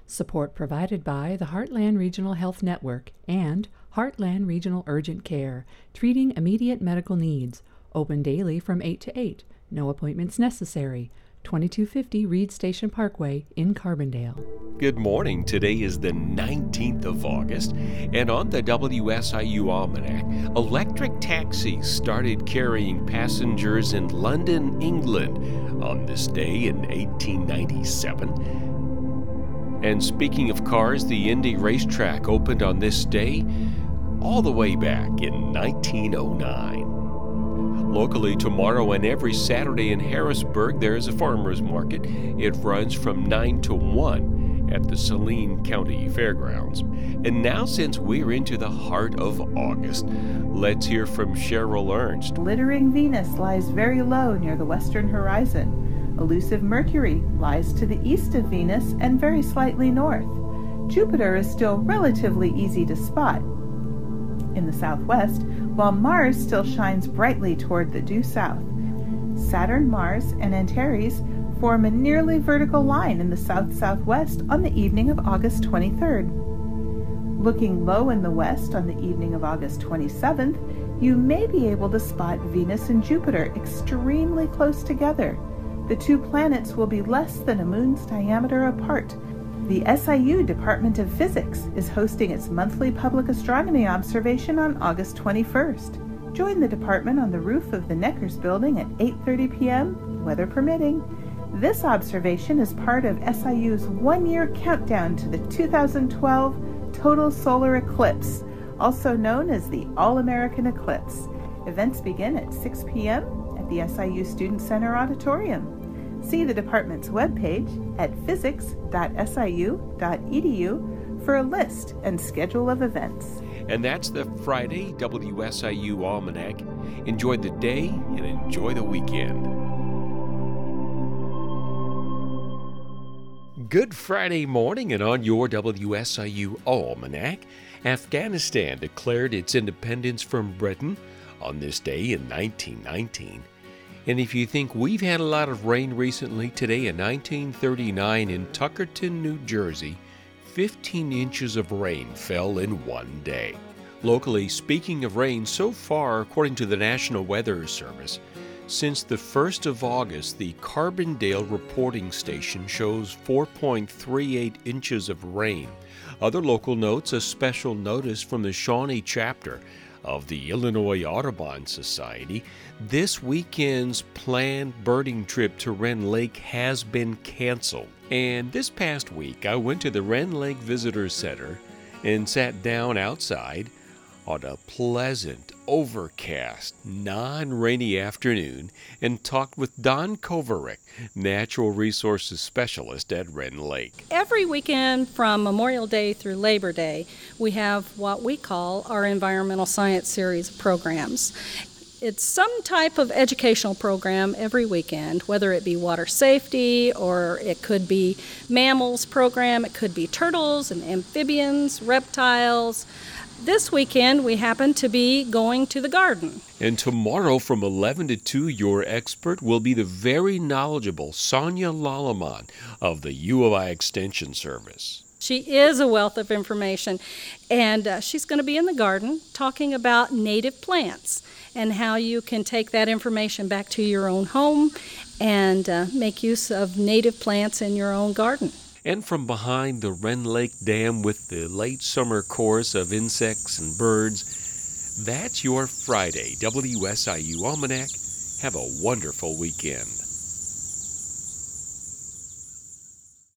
Support provided by the Heartland Regional Health Network and Heartland Regional Urgent Care, treating immediate medical needs. Open daily from 8 to 8. No appointments necessary. 2250 Reed Station Parkway in Carbondale. Good morning. Today is the 19th of August, and on the WSIU Almanac, electric taxis started carrying passengers in London, England on this day in 1897. And speaking of cars, the Indy Racetrack opened on this day all the way back in 1909. Locally tomorrow and every Saturday in Harrisburg, there is a farmer's market. It runs from 9 to 1 at the Saline County Fairgrounds. And now, since we're into the heart of August, let's hear from Cheryl Ernst. Glittering Venus lies very low near the western horizon. Elusive Mercury lies to the east of Venus and very slightly north. Jupiter is still relatively easy to spot in the southwest, while Mars still shines brightly toward the due south. Saturn, Mars, and Antares form a nearly vertical line in the south-southwest on the evening of August 23rd. Looking low in the west on the evening of August 27th, you may be able to spot Venus and Jupiter extremely close together. The two planets will be less than a moon's diameter apart. The SIU Department of Physics is hosting its monthly public astronomy observation on August 21st. Join the department on the roof of the Neckers Building at 8:30 p.m., weather permitting. This observation is part of SIU's one-year countdown to the 2012 total solar eclipse, also known as the All-American Eclipse. Events begin at 6 p.m. at the SIU Student Center Auditorium. See the department's webpage at physics.siu.edu for a list and schedule of events. And that's the Friday WSIU Almanac. Enjoy the day and enjoy the weekend. Good Friday morning, and on your WSIU Almanac, Afghanistan declared its independence from Britain on this day in 1919. And if you think we've had a lot of rain recently, today in 1939 in Tuckerton, New Jersey, 15 inches of rain fell in one day. Locally, speaking of rain, so far, according to the National Weather Service, since the 1st of August, the Carbondale reporting station shows 4.38 inches of rain. Other local notes, a special notice from the Shawnee chapter of the Illinois Audubon Society. This weekend's planned birding trip to Wren Lake has been canceled. And this past week, I went to the Wren Lake Visitor Center and sat down outside on a pleasant, overcast, non-rainy afternoon and talked with Don Kovaric, Natural Resources Specialist at Wren Lake. Every weekend from Memorial Day through Labor Day, we have what we call our Environmental Science Series of programs. It's some type of educational program every weekend, whether it be water safety or it could be mammals program, it could be turtles and amphibians, reptiles. This weekend, we happen to be going to the garden. And tomorrow from 11 to 2, your expert will be the very knowledgeable Sonia Lalaman of the U of I Extension Service. She is a wealth of information, and she's going to be in the garden talking about native plants and how you can take that information back to your own home and make use of native plants in your own garden. And from behind the Wren Lake Dam with the late summer chorus of insects and birds, that's your Friday WSIU Almanac. Have a wonderful weekend.